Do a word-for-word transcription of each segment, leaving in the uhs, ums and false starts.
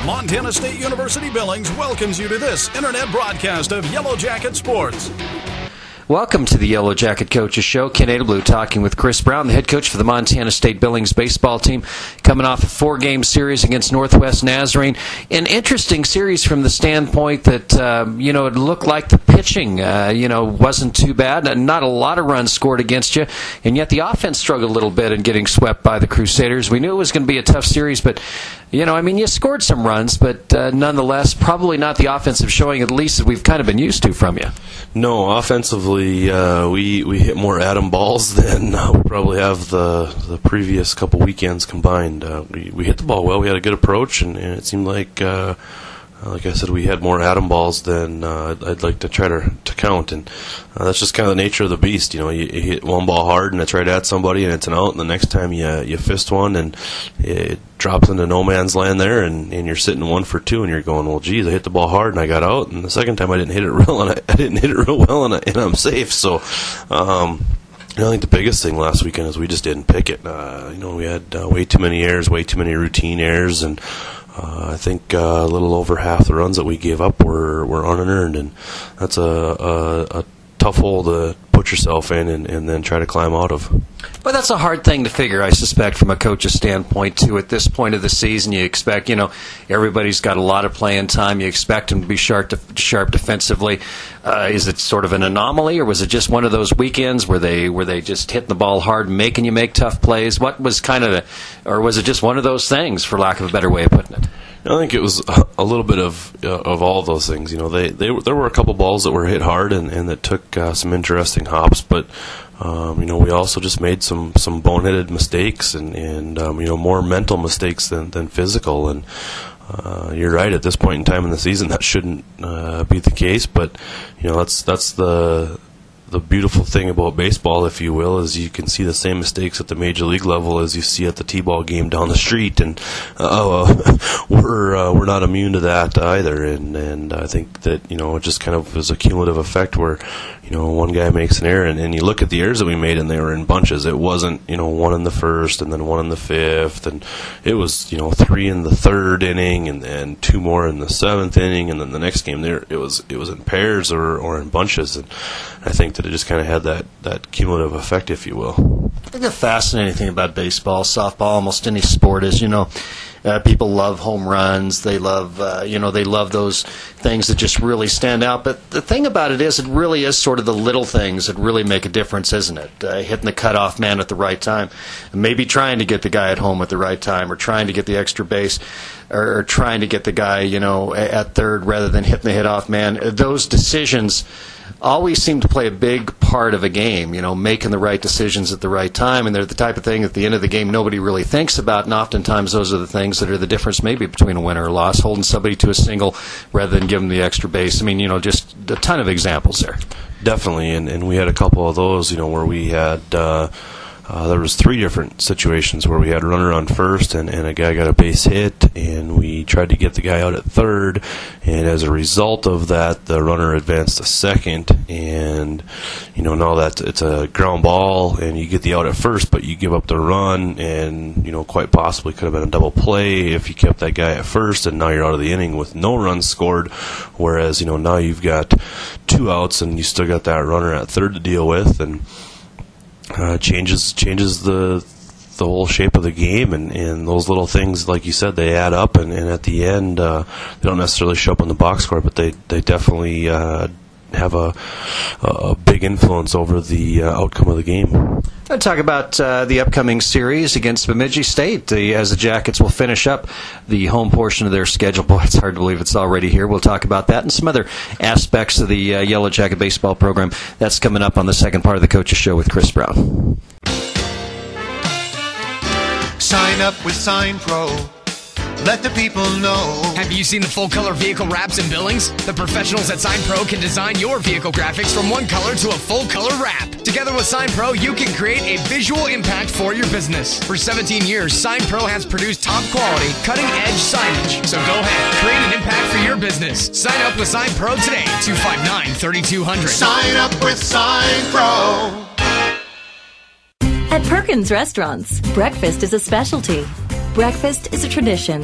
Montana State University Billings welcomes you to this internet broadcast of Yellow Jacket Sports. Welcome to the Yellow Jacket Coaches Show. Ken Adelblue talking with Chris Brown, the head coach for the Montana State Billings baseball team, coming off a four-game series against Northwest Nazarene. An interesting series from the standpoint that, uh, you know, it looked like the pitching, uh, you know, wasn't too bad. Not a lot of runs scored against you, and yet the offense struggled a little bit in getting swept by the Crusaders. We knew it was going to be a tough series, but, you know, I mean, you scored some runs, but uh, nonetheless, probably not the offensive showing, at least, that we've kind of been used to from you. No, offensively, uh, we we hit more atom balls than uh, we probably have the the previous couple weekends combined. Uh, we we hit the ball well. We had a good approach, and, and it seemed like, uh, like I said, we had more atom balls than uh, I'd, I'd like to try to to count. And uh, that's just kind of the nature of the beast. You know, you, you hit one ball hard, and it's right at somebody, and it's an out. And the next time you you fist one, and it drops into no man's land there, and, and you're sitting one for two, and you're going, well, geez, I hit the ball hard and I got out, and the second time I didn't hit it real, and I, I didn't hit it real well, and, I, and I'm safe. So, um, you know, I think the biggest thing last weekend is we just didn't pick it. Uh, you know, we had uh, way too many errors, way too many routine errors, and uh, I think uh, a little over half the runs that we gave up were were unearned, and that's a, a, a tough hole to put yourself in and, and then try to climb out of. Well, that's a hard thing to figure, I suspect, from a coach's standpoint, too. At this point of the season, you expect, you know, everybody's got a lot of playing time. You expect them to be sharp, de- sharp defensively. Uh, is it sort of an anomaly, or was it just one of those weekends where they were they just hitting the ball hard and making you make tough plays? What was kind of, the, or was it just one of those things, for lack of a better way of putting it? I think it was a little bit of uh, of all those things. You know, they, they there were a couple balls that were hit hard and, and that took uh, some interesting hops, but um, you know, we also just made some, some boneheaded mistakes and and um, you know, more mental mistakes than than physical. And uh, you're right, at this point in time in the season, that shouldn't uh, be the case. But you know, that's that's the the beautiful thing about baseball, if you will, is you can see the same mistakes at the major league level as you see at the T-ball game down the street, and uh, we're uh, we're not immune to that either. And and I think that, you know, it just kind of is a cumulative effect where, you know, one guy makes an error, and, and you look at the errors that we made, and they were in bunches. It wasn't, you know, one in the first and then one in the fifth, and it was, you know, three in the third inning and then two more in the seventh inning, and then the next game there it was it was in pairs or, or in bunches. And I think that it just kind of had that, that cumulative effect, if you will. I think the fascinating thing about baseball, softball, almost any sport is, you know, uh, people love home runs. They love, uh, you know, they love those things that just really stand out. But the thing about it is, it really is sort of the little things that really make a difference, isn't it? Uh, hitting the cutoff man at the right time, maybe trying to get the guy at home at the right time, or trying to get the extra base, or, or trying to get the guy, you know, at third rather than hitting the hit off man. Those decisions always seem to play a big part of a game, you know, making the right decisions at the right time, and they're the type of thing at the end of the game nobody really thinks about, and oftentimes those are the things that are the difference maybe between a win or a loss, holding somebody to a single rather than giving them the extra base. I mean, you know, just a ton of examples there. Definitely, and, and we had a couple of those, you know, where we had uh, Uh, there was three different situations where we had a runner on first and, and a guy got a base hit, and we tried to get the guy out at third, and as a result of that, the runner advanced to second, and, you know, now that it's a ground ball, and you get the out at first, but you give up the run, and, you know, quite possibly could have been a double play if you kept that guy at first, and now you're out of the inning with no runs scored, whereas, you know, now you've got two outs, and you still got that runner at third to deal with, and Uh, changes changes the the whole shape of the game, and, and those little things, like you said, they add up, and, and at the end, uh, they don't necessarily show up on the box score, but they they definitely uh, have a a big influence over the uh, outcome of the game. I'll talk about uh, the upcoming series against Bemidji State, the, as the Jackets will finish up the home portion of their schedule. Boy, it's hard to believe it's already here. We'll talk about that and some other aspects of the uh, Yellow Jacket baseball program. That's coming up on the second part of the Coach's Show with Chris Brown. Sign up with Sign Pro. Let the people know. Have you seen the full-color vehicle wraps in Billings? The professionals at Sign Pro can design your vehicle graphics from one color to a full-color wrap. Together with Sign Pro, you can create a visual impact for your business. For seventeen years, Sign Pro has produced top-quality, cutting-edge signage. So go ahead, create an impact for your business. Sign up with Sign Pro today, two five nine, three two zero zero. Sign up with Sign Pro. At Perkins Restaurants, breakfast is a specialty. Breakfast is a tradition.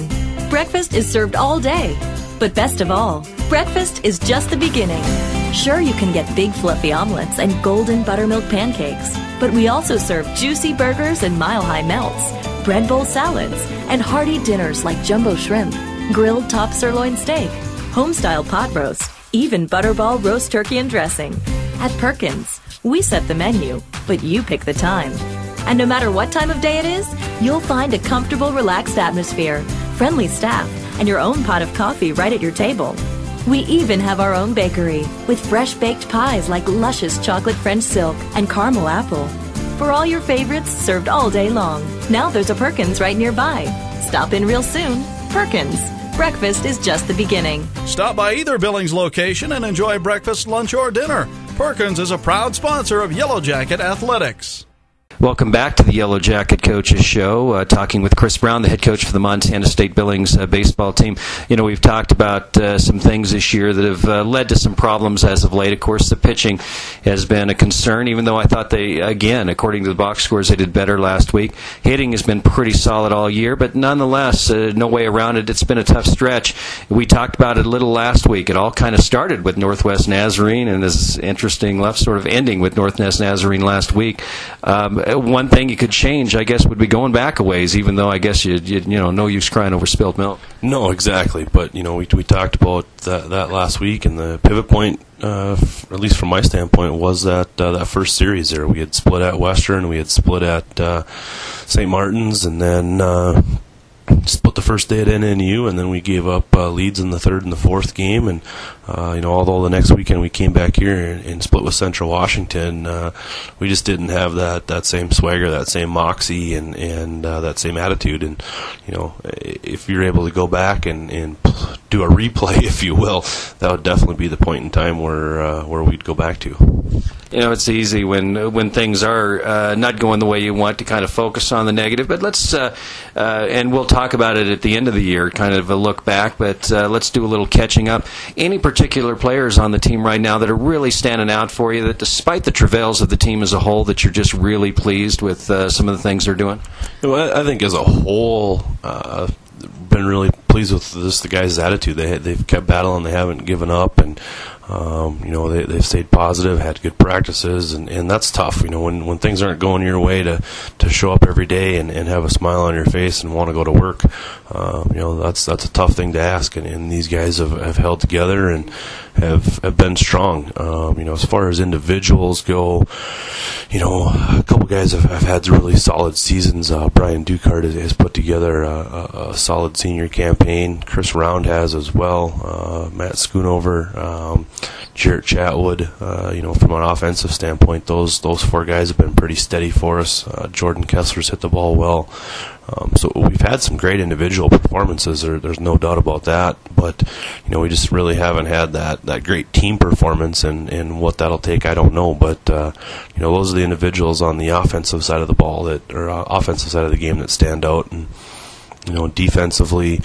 Breakfast is served all day. But best of all, breakfast is just the beginning. Sure, you can get big fluffy omelets and golden buttermilk pancakes, but we also serve juicy burgers and mile-high melts, bread bowl salads, and hearty dinners like jumbo shrimp, grilled top sirloin steak, home-style pot roast, even butterball roast turkey and dressing. At Perkins, we set the menu, but you pick the time. And no matter what time of day it is, you'll find a comfortable, relaxed atmosphere, friendly staff, and your own pot of coffee right at your table. We even have our own bakery with fresh baked pies like luscious chocolate French silk and caramel apple. For all your favorites served all day long. Now there's a Perkins right nearby. Stop in real soon. Perkins. Breakfast is just the beginning. Stop by either Billings location and enjoy breakfast, lunch, or dinner. Perkins is a proud sponsor of Yellow Jacket Athletics. Welcome back to the Yellow Jacket Coaches Show, uh, talking with Chris Brown, the head coach for the Montana State Billings uh, baseball team. You know, we've talked about uh, some things this year that have uh, led to some problems as of late. Of course, the pitching has been a concern, even though I thought they, again, according to the box scores, they did better last week. Hitting has been pretty solid all year, but nonetheless, uh, no way around it. It's been a tough stretch. We talked about it a little last week. It all kind of started with Northwest Nazarene, and is interesting left sort of ending with Northwest Nazarene last week. Um, One thing you could change, I guess, would be going back a ways, even though I guess you you, you know no use crying over spilled milk. No, exactly. But you know, we we talked about that, that last week, and the pivot point, uh, f- at least from my standpoint, was that uh, that first series there. We had split at Western, we had split at uh, Saint Martin's, and then uh, split the first day at N N U, and then we gave up uh, leads in the third and the fourth game. And uh, you know, although the next weekend we came back here and, and split with Central Washington, uh, we just didn't have that, that same swagger, that same moxie, and and uh, that same attitude. And you know, if you're able to go back and, and do a replay, if you will, that would definitely be the point in time where uh, where we'd go back to. You know, it's easy when when things are uh, not going the way you want to kind of focus on the negative. But let's, uh, uh, and we'll talk about it at the end of the year, kind of a look back. But uh, let's do a little catching up. Any particular players on the team right now that are really standing out for you, that despite the travails of the team as a whole, that you're just really pleased with uh, some of the things they're doing? Well, I think as a whole, uh, been really pleased with this the guys' attitude. They they've kept battling, they haven't given up, and um, you know they they've stayed positive, had good practices, and, and that's tough. You know, when when things aren't going your way, to to show up every day and, and have a smile on your face and want to go to work. Um, you know, that's that's a tough thing to ask, and, and these guys have, have held together and have have been strong. Um, you know, as far as individuals go, you know, a couple guys have, have had really solid seasons. Uh, Brian Ducard has, has put together a, a, a solid senior campaign. Chris Round has as well. Uh, Matt Schoonover, um, Jarrett Chatwood. Uh, you know, from an offensive standpoint, those those four guys have been pretty steady for us. Uh, Jordan Kessler's hit the ball well. Um, so we've had some great individual performances. There, there's no doubt about that. But you know, we just really haven't had that, that great team performance, and, and what that'll take, I don't know. But uh, you know, those are the individuals on the offensive side of the ball that, or uh, offensive side of the game, that stand out. And you know, defensively,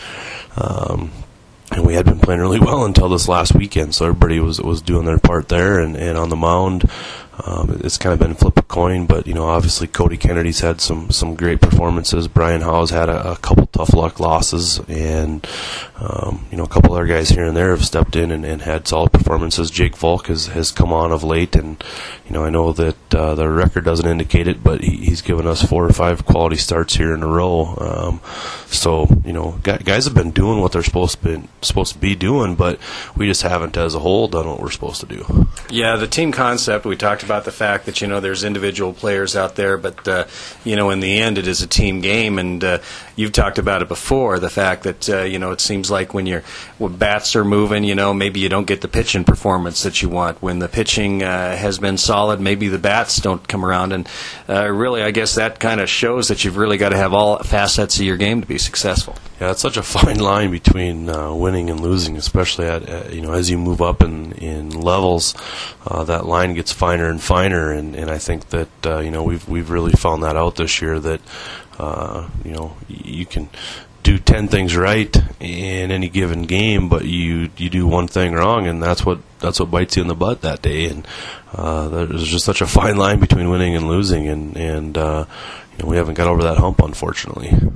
um, and we had been playing really well until this last weekend. So everybody was was doing their part there, and, and on the mound. Um, it's kind of been flip a coin, but you know, obviously Cody Kennedy's had some, some great performances. Brian Howe's had a, a couple tough luck losses, and um, you know, a couple other guys here and there have stepped in and, and had solid performances. Jake Volk has, has come on of late, and you know, I know that uh, the record doesn't indicate it, but he, he's given us four or five quality starts here in a row. Um, so you know, guys have been doing what they're supposed to be supposed to be doing, but we just haven't, as a whole, done what we're supposed to do. Yeah, the team concept, we talked about the fact that, you know, there's individual players out there, but, uh, you know, in the end it is a team game, and uh, you've talked about it before, the fact that, uh, you know, it seems like when your when bats are moving, you know, maybe you don't get the pitching performance that you want. When the pitching uh, has been solid, maybe the bats don't come around, and uh, really, I guess that kind of shows that you've really got to have all facets of your game to be successful. Yeah, it's such a fine line between uh, winning and losing, especially at, at you know, as you move up in in levels, uh, that line gets finer and finer, and, and I think that uh, you know we've we've really found that out this year, that uh, you know you can do ten things right in any given game, but you you do one thing wrong, and that's what that's what bites you in the butt that day. And uh, there's just such a fine line between winning and losing, and and uh, you know, we haven't got over that hump, unfortunately.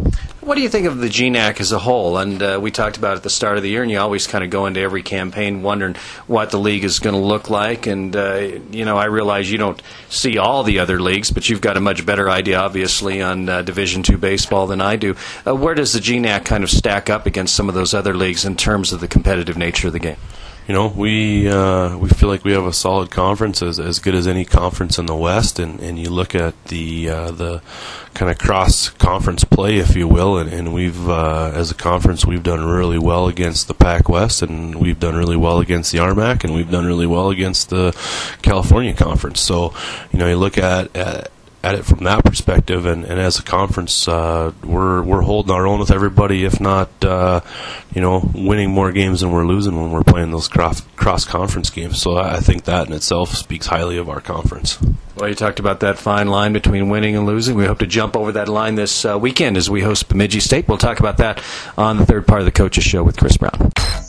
What do you think of the G N A C as a whole? And uh, we talked about it at the start of the year, and you always kind of go into every campaign wondering what the league is going to look like. And, uh, you know, I realize you don't see all the other leagues, but you've got a much better idea, obviously, on uh, Division two baseball than I do. Uh, where does the G N A C kind of stack up against some of those other leagues in terms of the competitive nature of the game? You know, we uh, we feel like we have a solid conference, as as good as any conference in the West, and, and you look at the uh, the kind of cross conference play, if you will, and, and we've uh, as a conference we've done really well against the Pac West, and we've done really well against the R M A C, and we've done really well against the California Conference. So, you know, you look at, at at it from that perspective, and, and as a conference, uh, we're we're holding our own with everybody, if not, uh, you know, winning more games than we're losing when we're playing those cross cross conference games. So I think that in itself speaks highly of our conference. Well, you talked about that fine line between winning and losing. We hope to jump over that line this uh, weekend as we host Bemidji State. We'll talk about that on the third part of the Coaches Show with Chris Brown.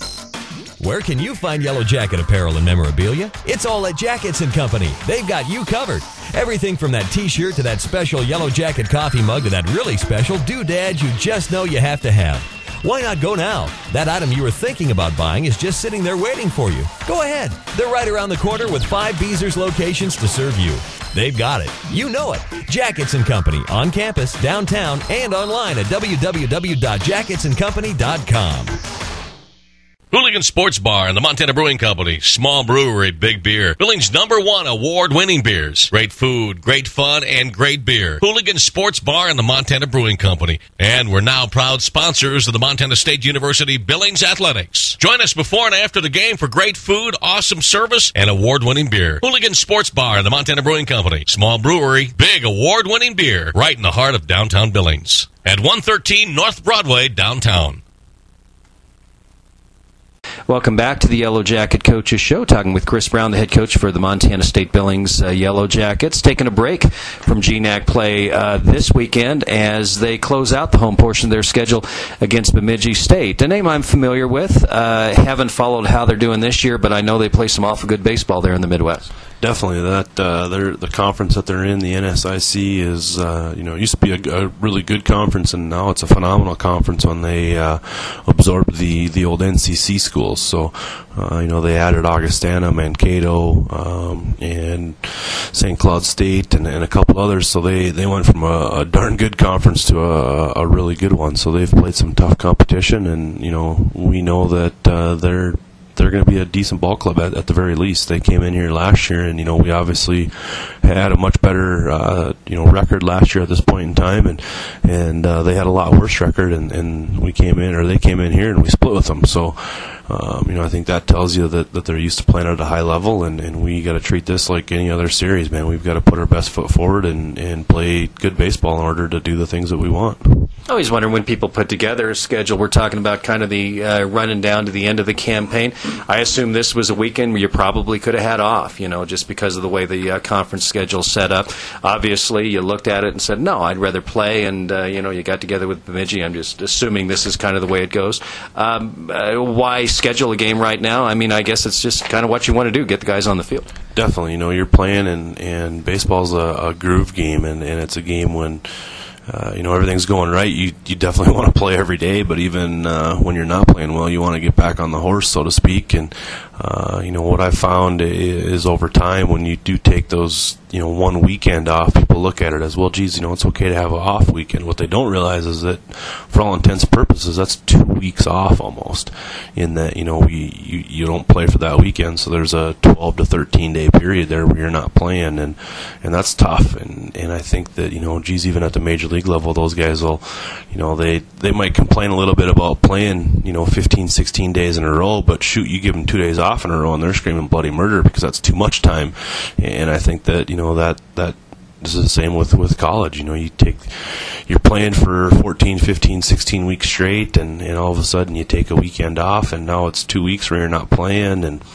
Where can you find Yellow Jacket apparel and memorabilia? It's all at Jackets and Company. They've got you covered. Everything from that T-shirt to that special Yellow Jacket coffee mug to that really special doodad you just know you have to have. Why not go now? That item you were thinking about buying is just sitting there waiting for you. Go ahead. They're right around the corner with five Beezers locations to serve you. They've got it. You know it. Jackets and Company on campus, downtown, and online at w w w dot jackets and company dot com. Hooligan Sports Bar and the Montana Brewing Company. Small brewery, big beer. Billings' number one award-winning beers. Great food, great fun, and great beer. Hooligan Sports Bar and the Montana Brewing Company. And we're now proud sponsors of the Montana State University Billings Athletics. Join us before and after the game for great food, awesome service, and award-winning beer. Hooligan Sports Bar and the Montana Brewing Company. Small brewery, big award-winning beer. Right in the heart of downtown Billings. At one thirteen North Broadway, downtown. Welcome back to the Yellow Jacket Coaches Show, talking with Chris Brown, the head coach for the Montana State Billings uh, Yellow Jackets, taking a break from G N A C play uh, this weekend as they close out the home portion of their schedule against Bemidji State, a name I'm familiar with. Uh, haven't followed how they're doing this year, but I know they play some awful good baseball there in the Midwest. Definitely, that uh, they're, the conference that they're in, the N S I C, is uh, you know, it used to be a, a really good conference, and now it's a phenomenal conference when they uh, absorbed the, the old N C C schools. So, uh, you know, they added Augustana, Mankato, um, and Saint Cloud State, and, and a couple others. So they, they went from a, a darn good conference to a, a really good one. So they've played some tough competition, and you know, we know that uh, they're they're going to be a decent ball club at, at the very least. They came in here last year, and you know, we obviously had a much better uh, you know record last year at this point in time, and and uh, they had a lot worse record, and, and we came in, or they came in here, and we split with them. So. Um, you know, I think that tells you that, that they're used to playing at a high level, and, and we got to treat this like any other series, man. We've got to put our best foot forward and, and play good baseball in order to do the things that we want. I always wonder when people put together a schedule, we're talking about kind of the uh, running down to the end of the campaign. I assume this was a weekend where you probably could have had off, you know, just because of the way the uh, conference schedule set up. Obviously, you looked at it and said, no, I'd rather play, and, uh, you know, you got together with Bemidji. I'm just assuming this is kind of the way it goes. Um, uh, why schedule a game right now? I mean, I guess it's just kind of what you want to do, get the guys on the field. Definitely. You know, you're playing, and, and baseball's a, a groove game, and, and it's a game when Uh, you know, everything's going right. You you definitely want to play every day, but even uh, when you're not playing well, you want to get back on the horse, so to speak. And uh, you know, what I've found is over time, when you do take those, you know, one weekend off, people look at it as, well, geez, you know, it's okay to have an off weekend. What they don't realize is that, for all intents and purposes, that's two weeks off almost. In that, you know, we you, you don't play for that weekend, so there's a twelve to thirteen day period there where you're not playing, and and that's tough. And and I think that, you know, geez, even at the major league level, those guys will, you know, they they might complain a little bit about playing, you know, fifteen, sixteen days in a row, but shoot, you give them two days off in a row and they're screaming bloody murder because that's too much time. And I think that, you know, that that this is the same with with college. You know, you take you're playing for fourteen, fifteen, sixteen weeks straight, and and all of a sudden you take a weekend off, and now it's two weeks where you're not playing, and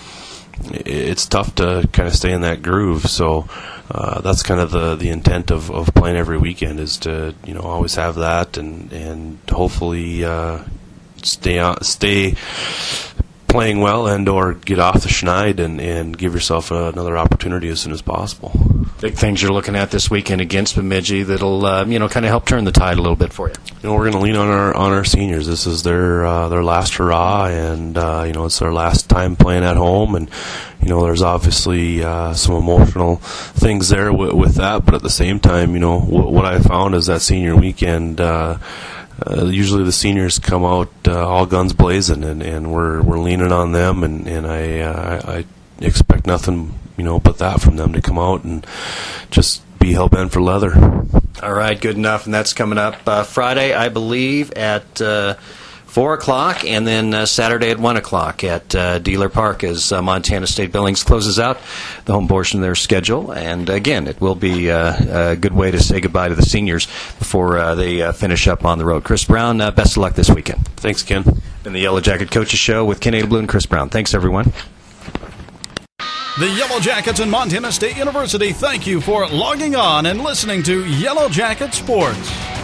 it's tough to kind of stay in that groove. So uh, that's kind of the, the intent of, of playing every weekend, is to, you know, always have that, and and hopefully uh, stay on, stay playing well, and or get off the schneid, and, and give yourself another opportunity as soon as possible. Big things you're looking at this weekend against Bemidji that'll uh, you know kind of help turn the tide a little bit for you. You know, we're going to lean on our on our seniors. This is their uh, their last hurrah, and uh, you know it's their last time playing at home, and you know there's obviously uh, some emotional things there w- with that. But at the same time, you know w- what I found is that senior weekend. Uh, Uh, usually the seniors come out uh, all guns blazing, and, and we're we're leaning on them, and and I, uh, I I expect nothing you know but that from them to come out and just be hell bent for leather. All right, good enough, and that's coming up uh, Friday, I believe, at uh, four o'clock, and then uh, Saturday at one o'clock at uh, Dealer Park as uh, Montana State Billings closes out the home portion of their schedule. And again, it will be uh, a good way to say goodbye to the seniors before uh, they uh, finish up on the road. Chris Brown, uh, best of luck this weekend. Thanks, Ken. And the Yellow Jacket Coaches Show with Ken Adelblue and Chris Brown. Thanks, everyone. The Yellow Jackets and Montana State University thank you for logging on and listening to Yellow Jacket Sports.